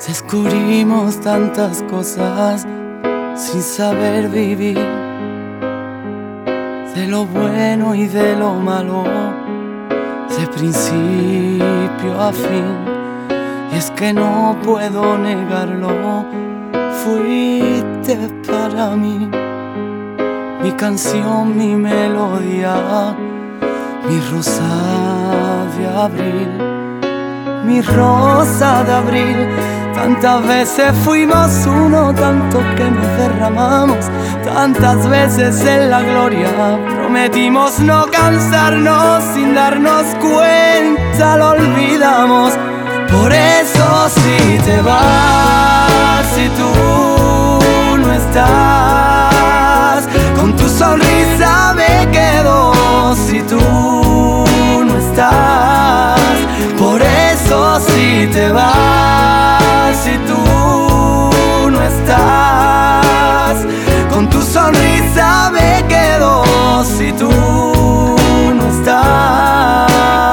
Descubrimos tantas cosas sin saber vivir, de lo bueno y de lo malo, de principio a fin. Y es que no puedo negarlo, fuiste para mí mi canción, mi melodía, mi rosa de abril, mi rosa de abril. Tantas veces fuimos uno, tanto que nos derramamos, tantas veces en la gloria prometimos no cansarnos, sin darnos cuenta lo olvidamos. Por eso si te vas, si tú no estás, con tu sonrisa me quedo si tú no estás. Por eso si te vas, si tú no estás, con tu sonrisa me quedo si tú no estás.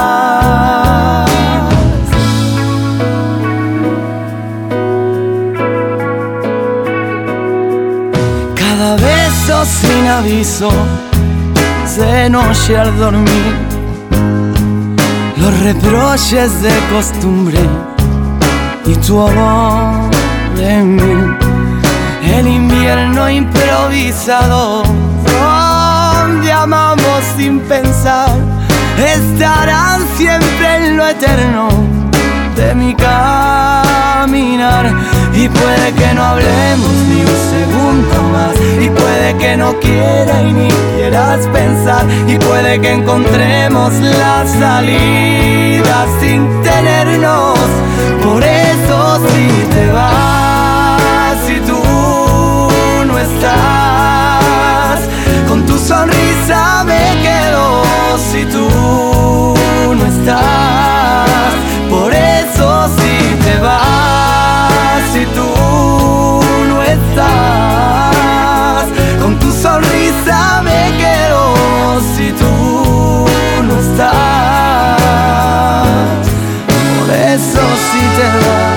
Cada beso sin aviso, de noche al dormir, los reproches de costumbre y tu amor en mí. El invierno improvisado, donde amamos sin pensar, estarán siempre en lo eterno de mi caminar. Y puede que no hablemos ni un segundo más, y puede que no quiera y ni quieras pensar, y puede que encontremos la salida sin tenernos. Por eso si te vas, si tú no estás, con tu sonrisa me quedo si tú no estás. Por eso si te vas, si tú no estás, con tu sonrisa me quedo si tú no estás. Por eso si te vas.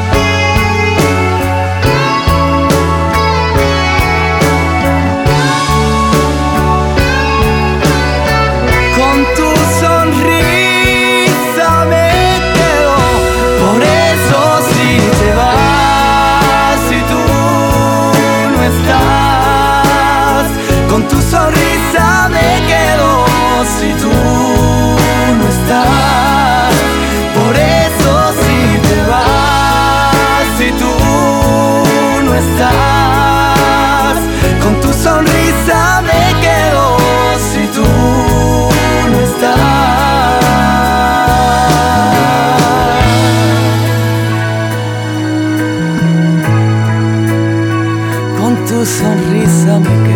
Si tú no estás, por eso si te vas, si tú no estás, con tu sonrisa me quedo si tú no estás, con tu sonrisa me quedo.